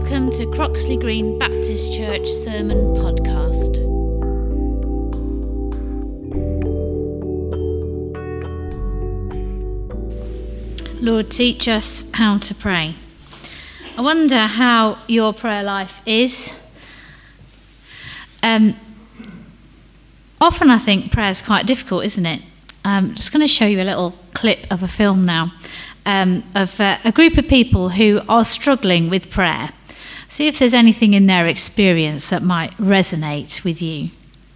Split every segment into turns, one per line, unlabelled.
Welcome to Croxley Green Baptist Church Sermon Podcast. Lord, teach us how to pray. I wonder how your prayer life is. Often I think prayer is quite difficult, isn't it? I'm just going to show you a little clip of a film now of a group of people who are struggling with prayer. See if there's anything in their experience that might resonate with you.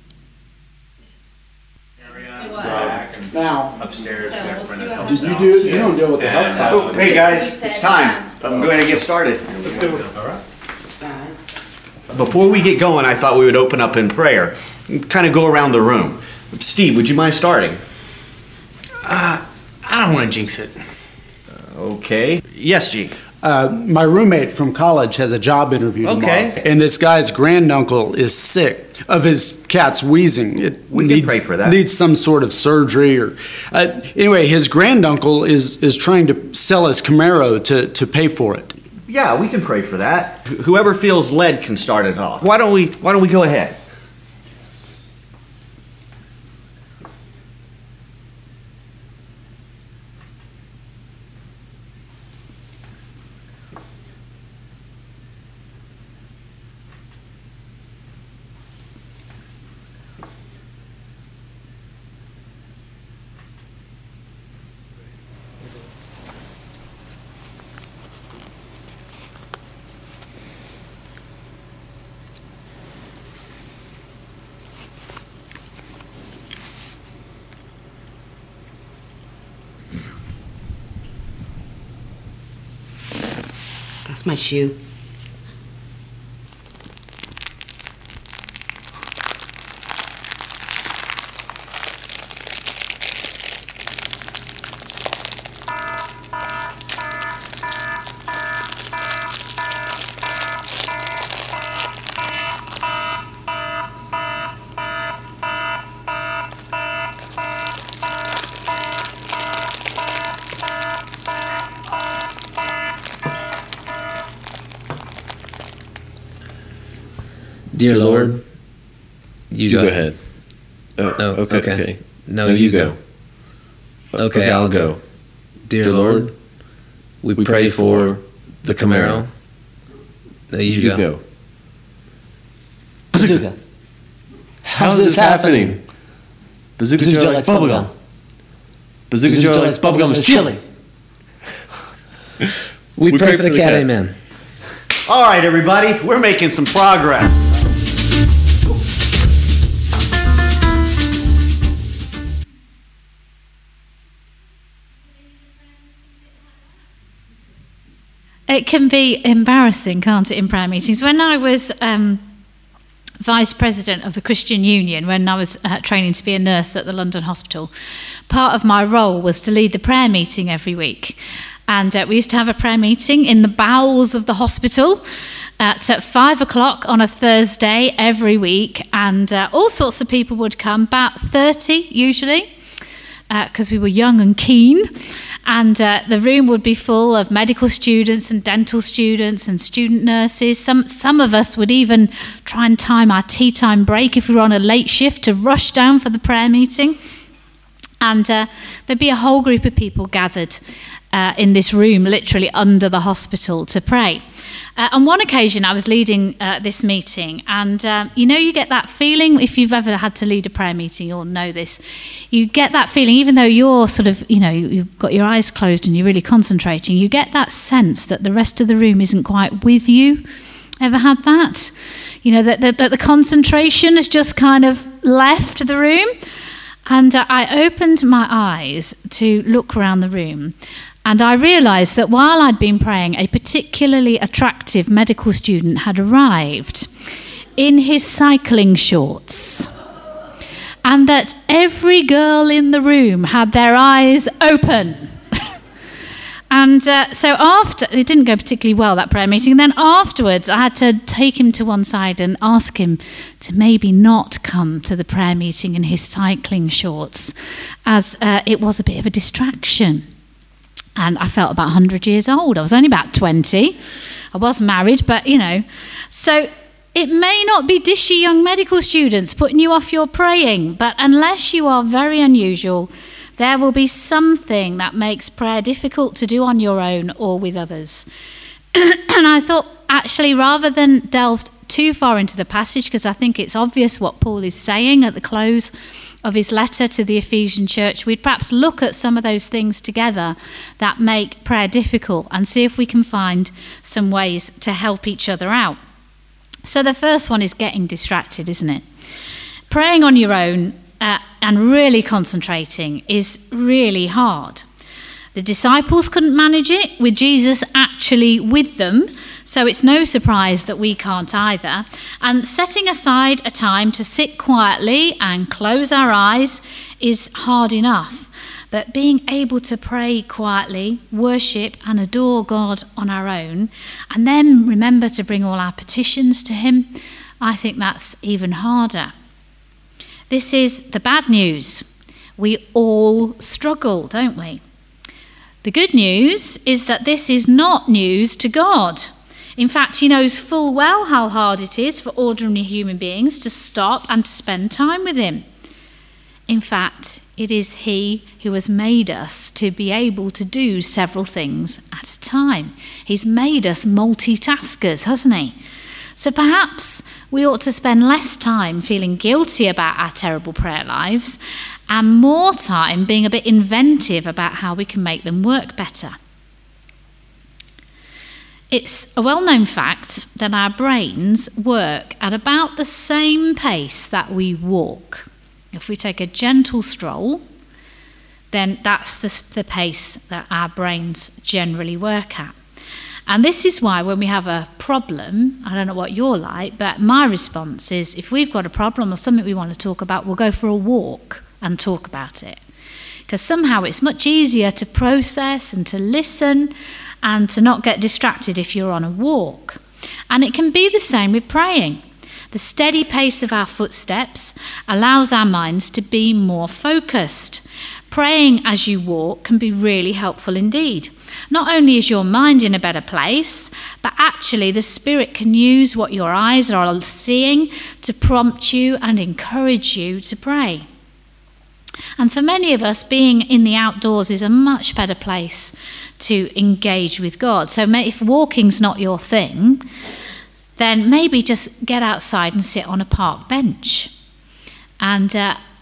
Now,
upstairs.
you don't deal with the health side.
Oh, hey guys, it's time. I'm going to get started.
Let's do it. All right.
Before we get going, I thought we would open up in prayer, kind of go around the room. Steve, would you mind starting?
I don't want to jinx it.
Okay. Yes, G.
My roommate from college has a job interview tomorrow.
Okay.
And this guy's granduncle is sick of his cat's wheezing.
We can pray for that.
Needs some sort of surgery or anyway, his granduncle is trying to sell his Camaro to pay for it.
Yeah, we can pray for that. Whoever feels led can start it off. Why don't we go ahead?
That's my shoe.
Dear Lord, you go
ahead. Okay.
No, you go. Okay, I'll go. Dear Lord, we pray for the Camaro. No, you go.
Bazooka.
How's this happening? Bazooka Joe likes bubblegum. Bazooka Joe likes bubblegum is chili.
We pray for the cat, amen.
All right, everybody, we're making some progress.
It can be embarrassing, can't it, in prayer meetings? When I was vice president of the Christian Union, when I was training to be a nurse at the London Hospital, part of my role was to lead the prayer meeting every week. And we used to have a prayer meeting in the bowels of the hospital at 5 o'clock on a Thursday every week. And all sorts of people would come, about 30 usually, because we were young and keen. And the room would be full of medical students and dental students and student nurses. Some of us would even try and time our tea time break if we were on a late shift to rush down for the prayer meeting. And there'd be a whole group of people gathered in this room, literally under the hospital, to pray. On one occasion, I was leading this meeting, and you get that feeling, if you've ever had to lead a prayer meeting, you'll know this. You get that feeling, even though you're sort of, you've got your eyes closed and you're really concentrating, you get that sense that the rest of the room isn't quite with you. Ever had that? That the concentration has just kind of left the room. And I opened my eyes to look around the room, and I realised that while I'd been praying, a particularly attractive medical student had arrived in his cycling shorts, and that every girl in the room had their eyes open. And so after, it didn't go particularly well, that prayer meeting, and then afterwards I had to take him to one side and ask him to maybe not come to the prayer meeting in his cycling shorts, as it was a bit of a distraction. And I felt about 100 years old. I was only about 20. I was married, but, So it may not be dishy young medical students putting you off your praying, but unless you are very unusual, there will be something that makes prayer difficult to do on your own or with others. And I thought, actually, rather than delve too far into the passage, because I think it's obvious what Paul is saying at the close of his letter to the Ephesian church, we'd perhaps look at some of those things together that make prayer difficult and see if we can find some ways to help each other out. So the first one is getting distracted, isn't it? Praying on your own and really concentrating is really hard. The disciples couldn't manage it with Jesus actually with them, so it's no surprise that we can't either. And setting aside a time to sit quietly and close our eyes is hard enough. But being able to pray quietly, worship and adore God on our own, and then remember to bring all our petitions to him, I think that's even harder. This is the bad news. We all struggle, don't we? The good news is that this is not news to God. In fact, he knows full well how hard it is for ordinary human beings to stop and to spend time with him. In fact, it is he who has made us to be able to do several things at a time. He's made us multitaskers, hasn't he? So perhaps we ought to spend less time feeling guilty about our terrible prayer lives and more time being a bit inventive about how we can make them work better. It's a well-known fact that our brains work at about the same pace that we walk. If we take a gentle stroll, then that's the pace that our brains generally work at. And this is why when we have a problem, I don't know what you're like, but my response is if we've got a problem or something we want to talk about, we'll go for a walk and talk about it. Because somehow it's much easier to process and to listen and to not get distracted if you're on a walk. And it can be the same with praying. The steady pace of our footsteps allows our minds to be more focused. Praying as you walk can be really helpful indeed. Not only is your mind in a better place, but actually the Spirit can use what your eyes are seeing to prompt you and encourage you to pray. And for many of us, being in the outdoors is a much better place to engage with God. So if walking's not your thing, then maybe just get outside and sit on a park bench and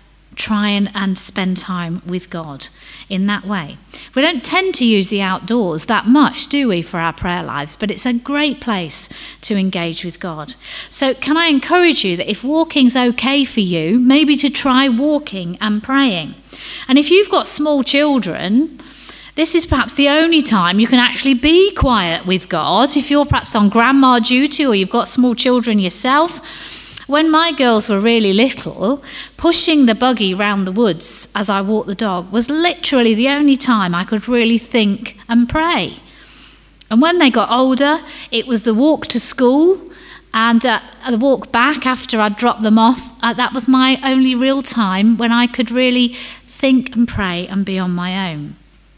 try and spend time with God in that way. We don't tend to use the outdoors that much, do we, for our prayer lives, but it's a great place to engage with God. So can I encourage you that if walking's okay for you, maybe to try walking and praying. And if you've got small children, this is perhaps the only time you can actually be quiet with God. If you're perhaps on grandma duty or you've got small children yourself. When my girls were really little, pushing the buggy round the woods as I walked the dog was literally the only time I could really think and pray. And when they got older, it was the walk to school and the walk back after I'd dropped them off. That was my only real time when I could really think and pray and be on my own.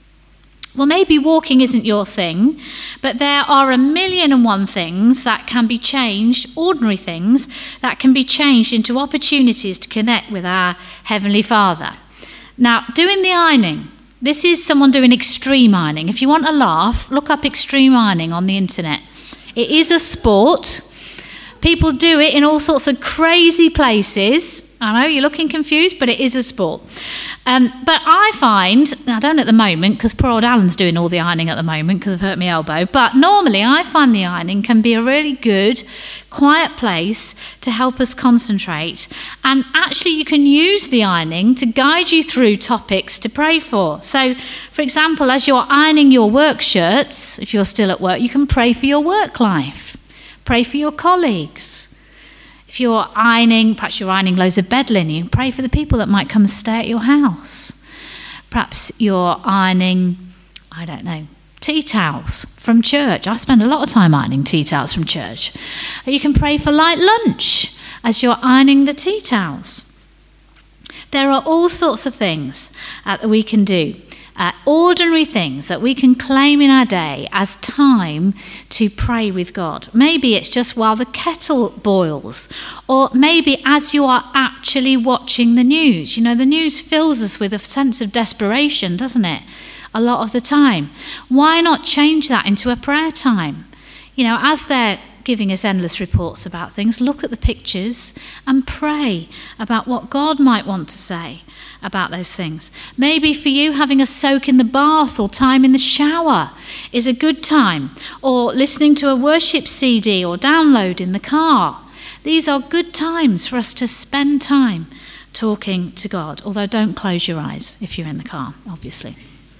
Well, maybe walking isn't your thing, but there are 1,000,001 things that can be changed, ordinary things, that can be changed into opportunities to connect with our Heavenly Father. Now, doing the ironing. This is someone doing extreme ironing. If you want a laugh, look up extreme ironing on the internet. It is a sport. People do it in all sorts of crazy places. I know you're looking confused, but it is a sport. But I find, I don't at the moment, because poor old Alan's doing all the ironing at the moment because I've hurt my elbow, but normally I find the ironing can be a really good, quiet place to help us concentrate. And actually you can use the ironing to guide you through topics to pray for. So, for example, as you're ironing your work shirts, if you're still at work, you can pray for your work life. Pray for your colleagues. If you're ironing, perhaps you're ironing loads of bed linen, you can pray for the people that might come and stay at your house. Perhaps you're ironing, I don't know, tea towels from church. I spend a lot of time ironing tea towels from church. You can pray for light lunch as you're ironing the tea towels. There are all sorts of things that we can do. ordinary things that we can claim in our day as time to pray with God. Maybe it's just while the kettle boils, or maybe as you are actually watching the news. You know, the news fills us with a sense of desperation, doesn't it? A lot of the time. Why not change that into a prayer time? You know, as they're giving us endless reports about things, look at the pictures and pray about what God might want to say about those things. Maybe for you, having a soak in the bath or time in the shower is a good time, or listening to a worship CD or download in the car. These are good times for us to spend time talking to God, although don't close your eyes if you're in the car, obviously.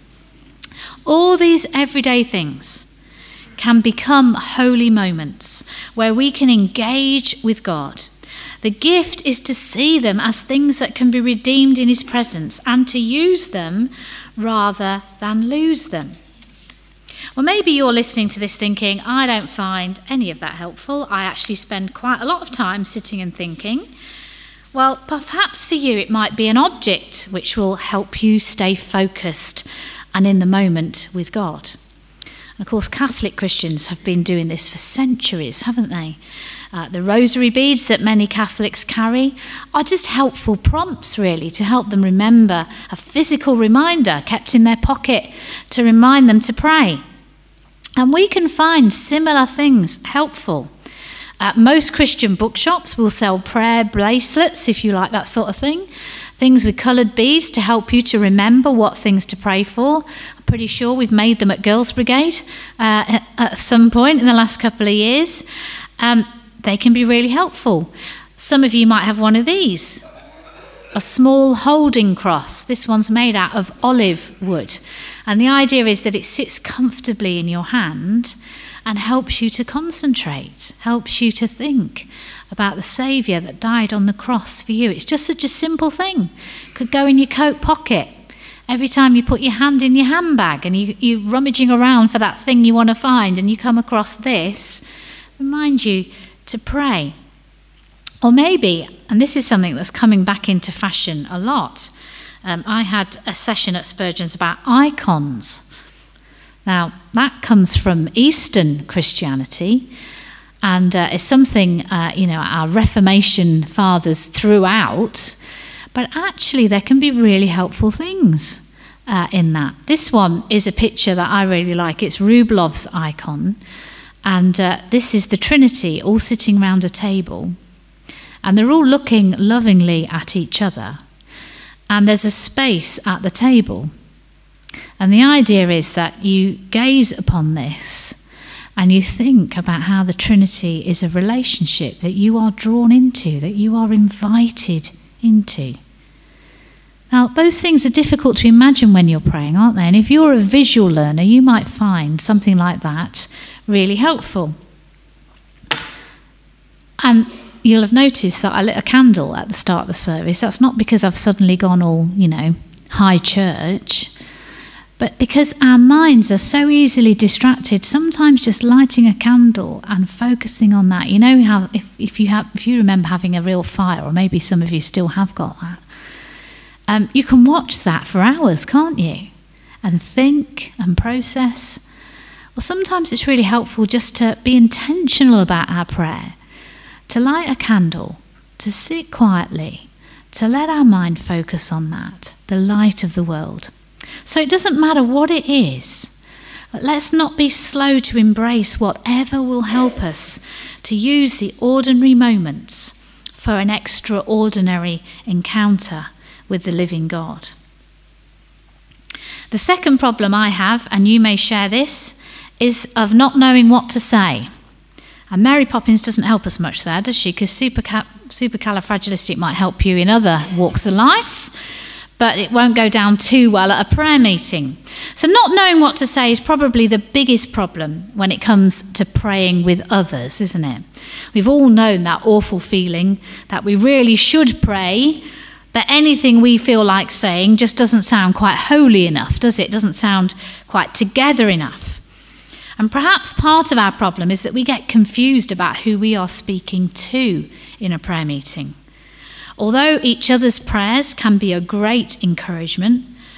All these everyday things can become holy moments where we can engage with God. The gift is to see them as things that can be redeemed in his presence and to use them rather than lose them. Well, maybe you're listening to this thinking, I don't find any of that helpful. I actually spend quite a lot of time sitting and thinking. Well, perhaps for you it might be an object which will help you stay focused and in the moment with God. Of course, Catholic Christians have been doing this for centuries, haven't they? The rosary beads that many Catholics carry are just helpful prompts, really, to help them remember, a physical reminder kept in their pocket to remind them to pray. And we can find similar things helpful. Most Christian bookshops will sell prayer bracelets, if you like that sort of thing. Things with coloured beads to help you to remember what things to pray for. I'm pretty sure we've made them at Girls Brigade at some point in the last couple of years. They can be really helpful. Some of you might have one of these. A small holding cross. This one's made out of olive wood. And the idea is that it sits comfortably in your hand and helps you to concentrate, helps you to think about the Saviour that died on the cross for you. It's just such a simple thing. Could go in your coat pocket. Every time you put your hand in your handbag and you're rummaging around for that thing you want to find and you come across this, remind you to pray. Or maybe, and this is something that's coming back into fashion a lot, I had a session at Spurgeon's about icons. Now, that comes from Eastern Christianity, and it's something, our Reformation fathers threw out, but actually there can be really helpful things in that. This one is a picture that I really like. It's Rublov's icon, and this is the Trinity all sitting round a table, and they're all looking lovingly at each other, and there's a space at the table. And the idea is that you gaze upon this and you think about how the Trinity is a relationship that you are drawn into, that you are invited into. Now, those things are difficult to imagine when you're praying, aren't they? And if you're a visual learner, you might find something like that really helpful. And you'll have noticed that I lit a candle at the start of the service. That's not because I've suddenly gone all, high church, but because our minds are so easily distracted. Sometimes just lighting a candle and focusing on that. You know how if you remember having a real fire, or maybe some of you still have got that, you can watch that for hours, can't you? And think and process. Well, sometimes it's really helpful just to be intentional about our prayer, to light a candle, to sit quietly, to let our mind focus on that, the light of the world. So it doesn't matter what it is, but let's not be slow to embrace whatever will help us to use the ordinary moments for an extraordinary encounter with the living God. The second problem I have, and you may share this, is of not knowing what to say. And Mary Poppins doesn't help us much there, does she? Because supercalifragilistic might help you in other walks of life, but it won't go down too well at a prayer meeting. So not knowing what to say is probably the biggest problem when it comes to praying with others, isn't it? We've all known that awful feeling that we really should pray, but anything we feel like saying just doesn't sound quite holy enough, does it? It doesn't sound quite together enough. And perhaps part of our problem is that we get confused about who we are speaking to in a prayer meeting. Although each other's prayers can be a great encouragement,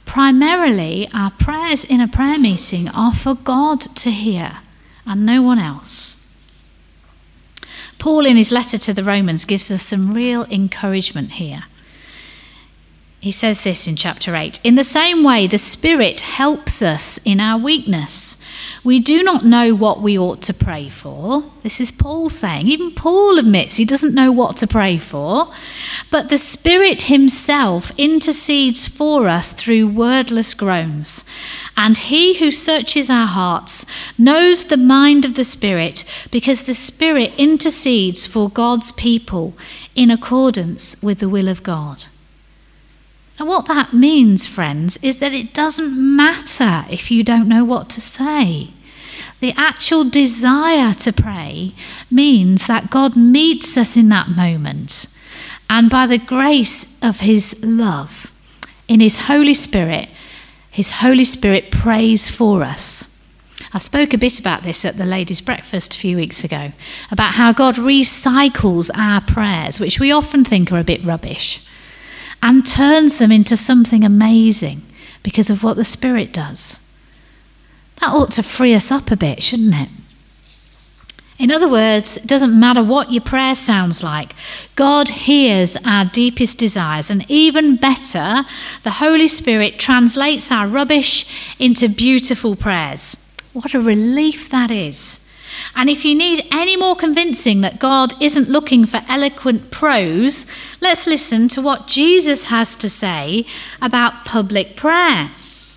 Primarily, our prayers in a prayer meeting are for God to hear and no one else. Paul, in his letter to the Romans, gives us some real encouragement here. He says this in chapter 8. In the same way, the Spirit helps us in our weakness. We do not know what we ought to pray for. This is Paul saying. Even Paul admits he doesn't know what to pray for. But the Spirit himself intercedes for us through wordless groans. And he who searches our hearts knows the mind of the Spirit, because the Spirit intercedes for God's people in accordance with the will of God. And what that means, friends, is that it doesn't matter if you don't know what to say. The actual desire to pray means that God meets us in that moment. And by the grace of his love, in his Holy Spirit prays for us. I spoke a bit about this at the ladies' breakfast a few weeks ago, about how God recycles our prayers, which we often think are a bit rubbish, and turns them into something amazing because of what the Spirit does. That ought to free us up a bit, shouldn't it? In other words, it doesn't matter what your prayer sounds like. God hears our deepest desires, and even better, the Holy Spirit translates our rubbish into beautiful prayers. What a relief that is. And if you need any more convincing that God isn't looking for eloquent prose, let's listen to what Jesus has to say about public prayer.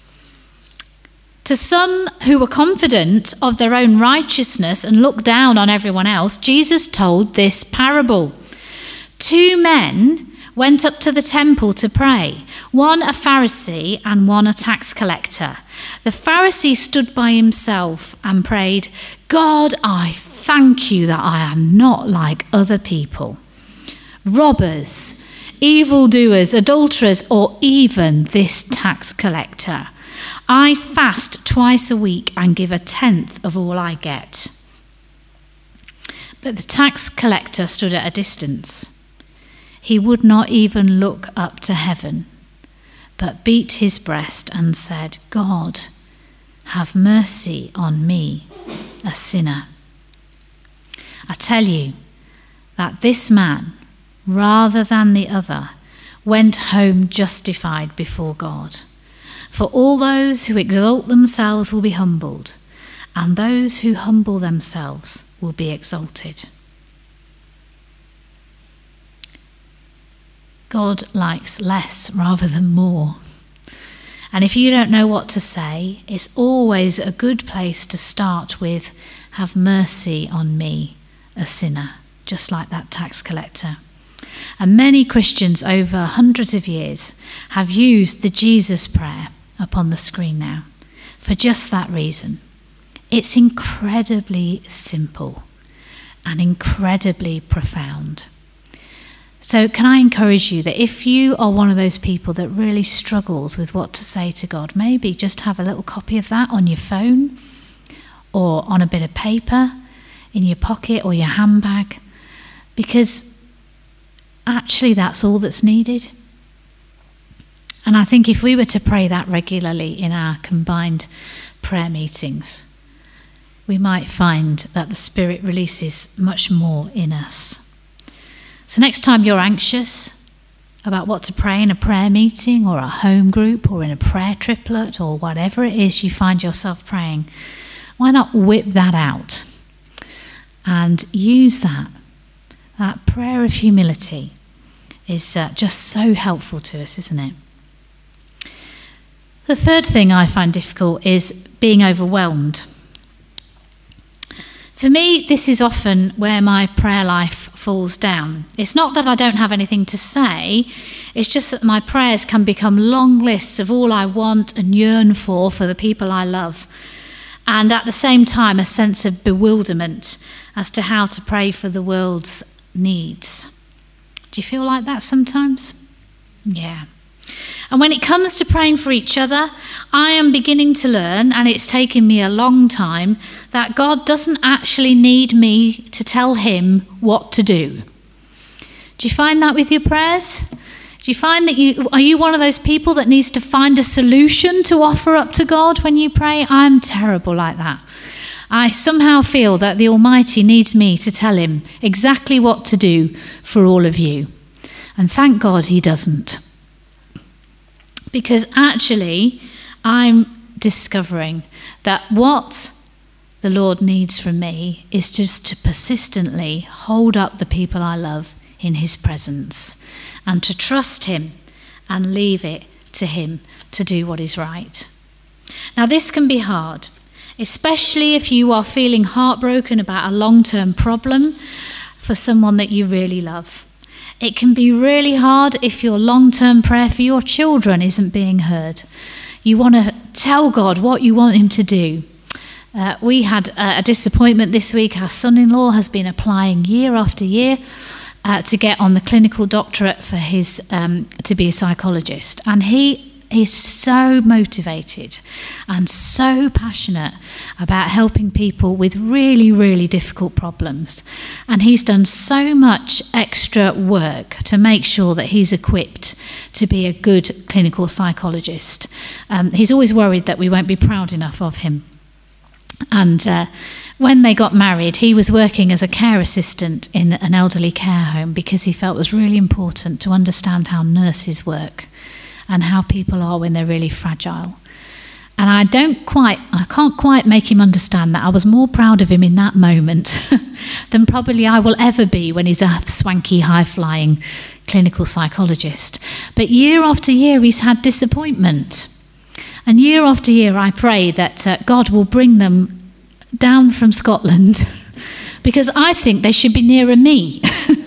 To some who were confident of their own righteousness and looked down on everyone else, Jesus told this parable. 2 men went up to the temple to pray, one a Pharisee and one a tax collector. The Pharisee stood by himself and prayed, God, I thank you that I am not like other people, robbers, evildoers, adulterers, or even this tax collector. I fast twice a week and give 1/10 of all I get. But the tax collector stood at a distance. He would not even look up to heaven, but beat his breast and said, God, have mercy on me, a sinner. I tell you that this man, rather than the other, went home justified before God. For all those who exalt themselves will be humbled, and those who humble themselves will be exalted. God likes less rather than more. And if you don't know what to say, it's always a good place to start with, have mercy on me, a sinner, just like that tax collector. And many Christians over hundreds of years have used the Jesus prayer up on the screen now for just that reason. It's incredibly simple and incredibly profound. So can I encourage you that if you are one of those people that really struggles with what to say to God, maybe just have a little copy of that on your phone or on a bit of paper in your pocket or your handbag, because actually that's all that's needed. And I think if we were to pray that regularly in our combined prayer meetings, we might find that the Spirit releases much more in us. So next time you're anxious about what to pray in a prayer meeting or a home group or in a prayer triplet or whatever it is you find yourself praying, why not whip that out and use that? That prayer of humility is just so helpful to us, isn't it? The third thing I find difficult is being overwhelmed. For me, this is often where my prayer life falls down. It's not that I don't have anything to say, it's just that my prayers can become long lists of all I want and yearn for the people I love, and at the same time a sense of bewilderment as to how to pray for the world's needs. Do you feel like that sometimes? Yeah. And when it comes to praying for each other, I am beginning to learn, and it's taken me a long time, that God doesn't actually need me to tell him what to do. Do you find that with your prayers? Do Do you find that are you one of those people that needs to find a solution to offer up to God when you pray? I'm terrible like that. I somehow feel that the Almighty needs me to tell him exactly what to do for all of you. And thank God he doesn't. Because actually, I'm discovering that what the Lord needs from me is just to persistently hold up the people I love in his presence and to trust him and leave it to him to do what is right. Now, this can be hard, especially if you are feeling heartbroken about a long-term problem for someone that you really love. It can be really hard if your long-term prayer for your children isn't being heard. You want to tell God what you want him to do. We had a disappointment this week. Our son-in-law has been applying year after year to get on the clinical doctorate for his to be a psychologist. And he's so motivated and so passionate about helping people with really, really difficult problems. And he's done so much extra work to make sure that he's equipped to be a good clinical psychologist. He's always worried that we won't be proud enough of him. And when they got married, he was working as a care assistant in an elderly care home because he felt it was really important to understand how nurses work and how people are when they're really fragile. And I can't quite make him understand that I was more proud of him in that moment than probably I will ever be when he's a swanky, high-flying clinical psychologist. But year after year, he's had disappointment. And year after year, I pray that God will bring them down from Scotland because I think they should be nearer me.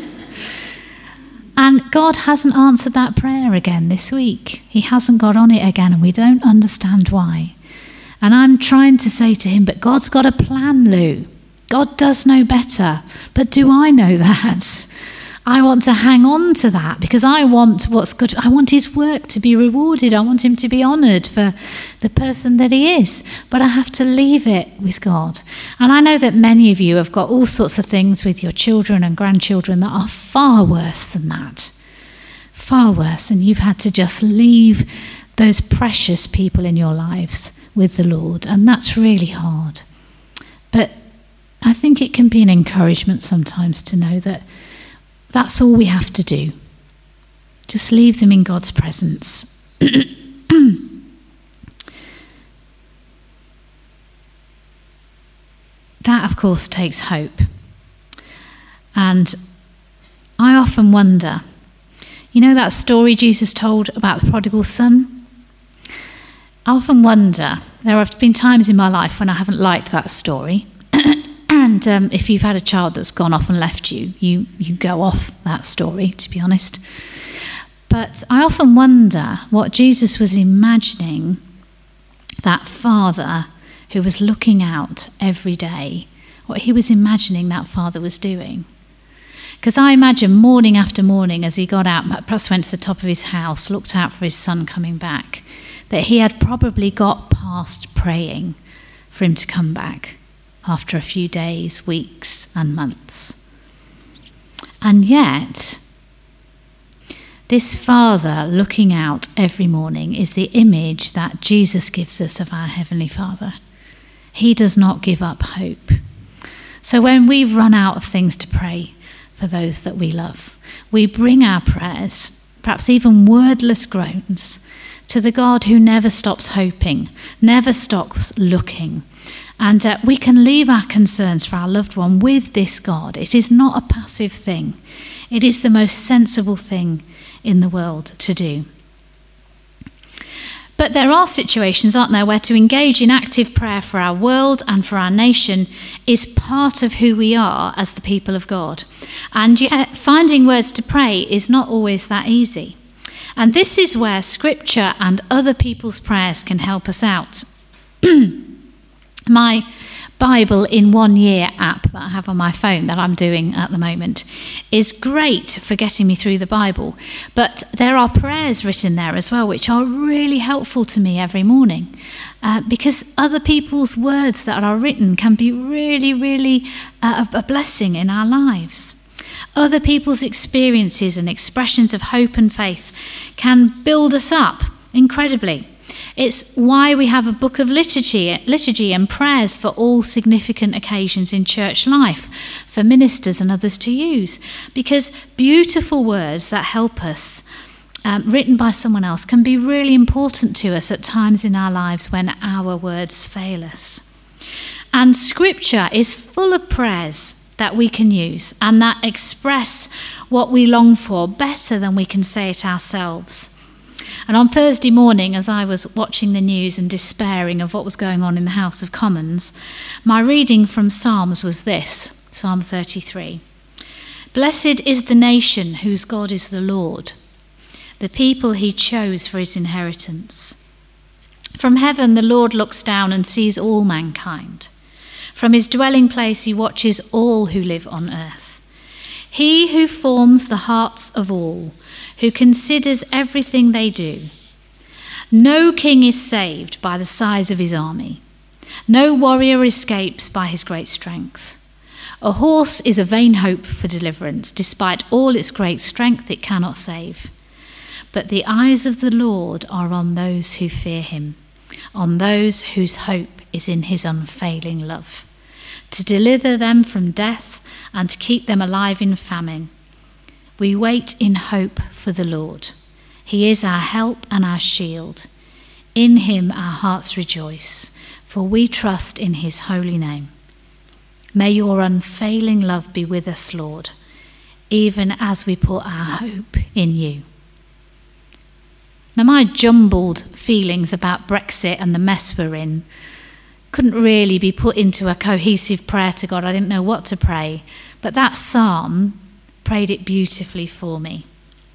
And God hasn't answered that prayer again this week. He hasn't got on it again, and we don't understand why. And I'm trying to say to him, but God's got a plan, Lou. God does know better. But do I know that? I want to hang on to that because I want what's good. I want his work to be rewarded. I want him to be honoured for the person that he is. But I have to leave it with God. And I know that many of you have got all sorts of things with your children and grandchildren that are far worse than that. Far worse. And you've had to just leave those precious people in your lives with the Lord. And that's really hard. But I think it can be an encouragement sometimes to know that that's all we have to do. Just leave them in God's presence. That, of course, takes hope. And I often wonder, you know that story Jesus told about the prodigal son? I often wonder, there have been times in my life when I haven't liked that story. And if you've had a child that's gone off and left you, you go off that story, to be honest. But I often wonder what Jesus was imagining that father who was looking out every day, what he was imagining that father was doing. Because I imagine morning after morning as he got out, perhaps went to the top of his house, looked out for his son coming back, that he had probably got past praying for him to come back after a few days, weeks, and months. And yet, this Father looking out every morning is the image that Jesus gives us of our Heavenly Father. He does not give up hope. So when we've run out of things to pray for those that we love, we bring our prayers, perhaps even wordless groans, to the God who never stops hoping, never stops looking. And we can leave our concerns for our loved one with this God. It is not a passive thing. It is the most sensible thing in the world to do. But there are situations, aren't there, where to engage in active prayer for our world and for our nation is part of who we are as the people of God. And yet finding words to pray is not always that easy. And this is where Scripture and other people's prayers can help us out. My Bible in 1 Year app that I have on my phone that I'm doing at the moment is great for getting me through the Bible. But there are prayers written there as well, which are really helpful to me every morning. Because other people's words that are written can be really, really a blessing in our lives. Other people's experiences and expressions of hope and faith can build us up incredibly. It's why we have a book of liturgy and prayers for all significant occasions in church life, for ministers and others to use. Because beautiful words that help us, written by someone else, can be really important to us at times in our lives when our words fail us. And Scripture is full of prayers that we can use and that express what we long for better than we can say it ourselves. And on Thursday morning, as I was watching the news and despairing of what was going on in the House of Commons, my reading from Psalms was this, Psalm 33. Blessed is the nation whose God is the Lord, the people he chose for his inheritance. From heaven the Lord looks down and sees all mankind. From his dwelling place he watches all who live on earth. He who forms the hearts of all, who considers everything they do. No king is saved by the size of his army. No warrior escapes by his great strength. A horse is a vain hope for deliverance. Despite all its great strength, it cannot save. But the eyes of the Lord are on those who fear him, on those whose hope is in his unfailing love, to deliver them from death and to keep them alive in famine. We wait in hope for the Lord. He is our help and our shield. In him our hearts rejoice, for we trust in his holy name. May your unfailing love be with us, Lord, even as we put our hope in you. Now, my jumbled feelings about Brexit and the mess we're in couldn't really be put into a cohesive prayer to God. I didn't know what to pray, but that psalm prayed it beautifully for me.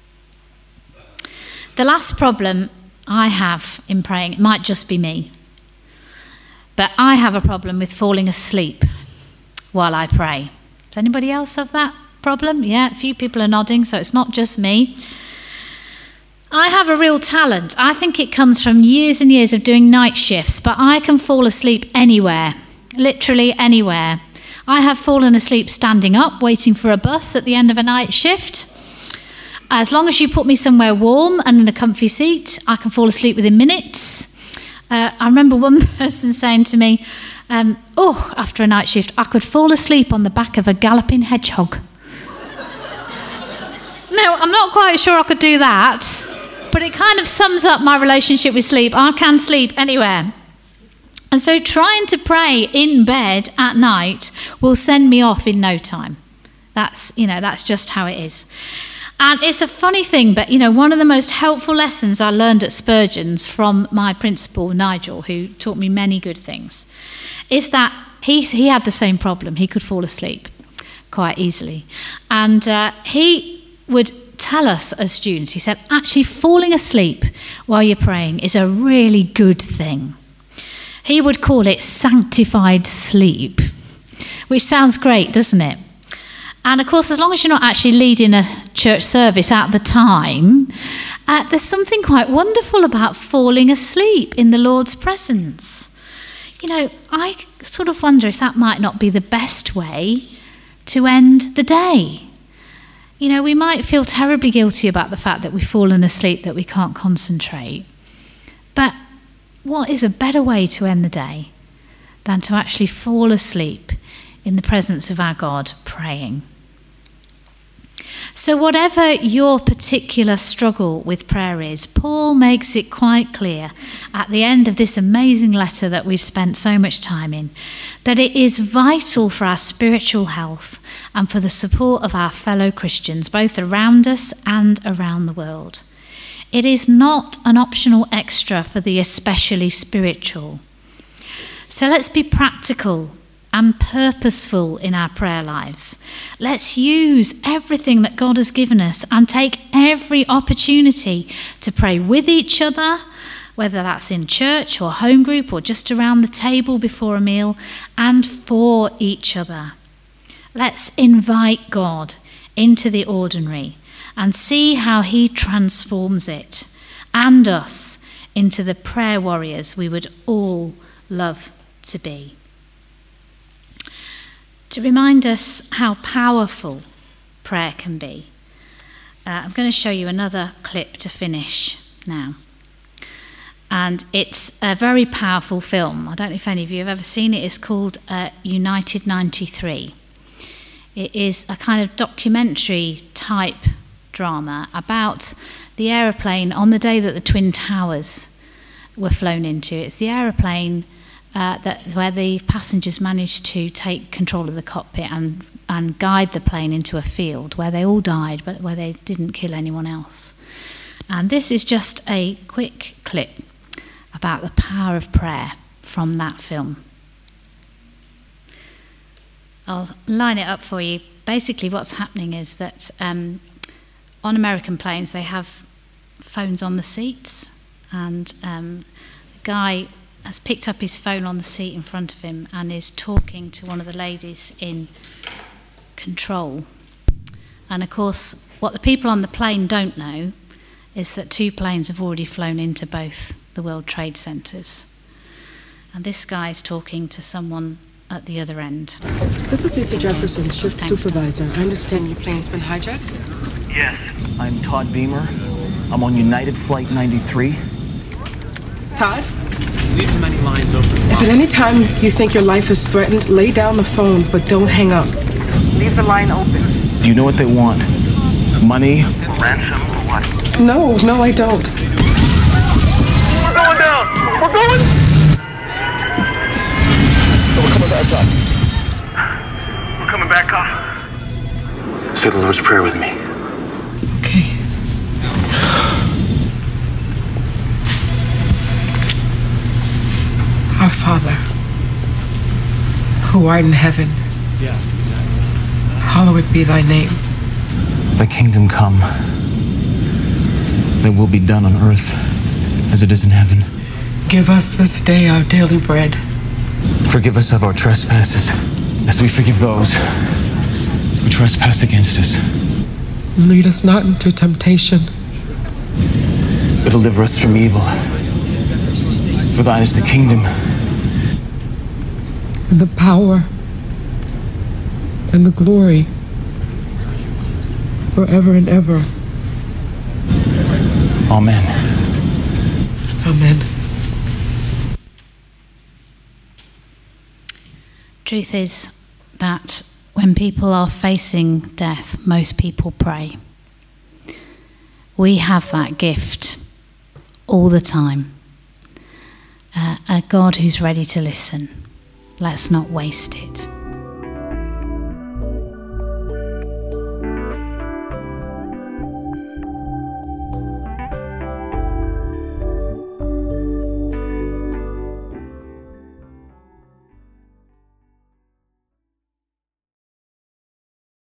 The last problem I have in praying, it might just be me, but I have a problem with falling asleep while I pray. Does anybody else have that problem? Yeah, a few people are nodding, so it's not just me. I have a real talent. I think it comes from years and years of doing night shifts, but I can fall asleep anywhere, literally anywhere. I have fallen asleep standing up, waiting for a bus at the end of a night shift. As long as you put me somewhere warm and in a comfy seat, I can fall asleep within minutes. I remember one person saying to me, after a night shift, I could fall asleep on the back of a galloping hedgehog. No, I'm not quite sure I could do that, but it kind of sums up my relationship with sleep. I can sleep anywhere. And so trying to pray in bed at night will send me off in no time. That's just how it is. And it's a funny thing, but, one of the most helpful lessons I learned at Spurgeon's from my principal, Nigel, who taught me many good things, is that he had the same problem. He could fall asleep quite easily. And he would tell us as students, he said, actually falling asleep while you're praying is a really good thing. He would call it sanctified sleep, which sounds great, doesn't it? And of course, as long as you're not actually leading a church service at the time, there's something quite wonderful about falling asleep in the Lord's presence. I sort of wonder if that might not be the best way to end the day. We might feel terribly guilty about the fact that we've fallen asleep, that we can't concentrate. But what is a better way to end the day than to actually fall asleep in the presence of our God praying? So whatever your particular struggle with prayer is, Paul makes it quite clear at the end of this amazing letter that we've spent so much time in, that it is vital for our spiritual health and for the support of our fellow Christians, both around us and around the world. It is not an optional extra for the especially spiritual. So let's be practical and purposeful in our prayer lives. Let's use everything that God has given us and take every opportunity to pray with each other, whether that's in church or home group or just around the table before a meal, and for each other. Let's invite God into the ordinary and see how he transforms it and us into the prayer warriors we would all love to be. To remind us how powerful prayer can be. I'm going to show you another clip to finish now. And it's a very powerful film. I don't know if any of you have ever seen it. It's called United 93. It is a kind of documentary type drama about the aeroplane on the day that the Twin Towers were flown into. It's the aeroplane where the passengers managed to take control of the cockpit and guide the plane into a field where they all died, but where they didn't kill anyone else. And this is just a quick clip about the power of prayer from that film. I'll line it up for you. Basically what's happening is that on American planes they have phones on the seats, and the guy has picked up his phone on the seat in front of him and is talking to one of the ladies in control. And of course what the people on the plane don't know is that 2 planes have already flown into both the World Trade Centers. And this guy is talking to someone at the other end.
This is Lisa Jefferson, shift supervisor. I understand
your plane's been hijacked?
Yes. I'm Todd Beamer. I'm on United Flight 93.
Todd?
Leave as many lines open as possible.
If at any time you think your life is threatened, lay down the phone, but don't hang up.
Leave the line open.
Do you know what they want? Money?
Ransom or what?
No, I don't.
We're going down! We're going!
So we're coming back up.
We're coming back up.
Say the Lord's Prayer with me.
Okay. Our Father, who art in heaven, hallowed be thy name.
Thy kingdom come. Thy will be done on earth as it is in heaven.
Give us this day our daily bread.
Forgive us of our trespasses, as we forgive those who trespass against us.
Lead us not into temptation,
But deliver us from evil. For thine is the kingdom,
and the power, and the glory, forever and ever.
Amen.
Amen.
Truth is that when people are facing death, most people pray. We have that gift all the time. A God who's ready to listen. Let's not waste it.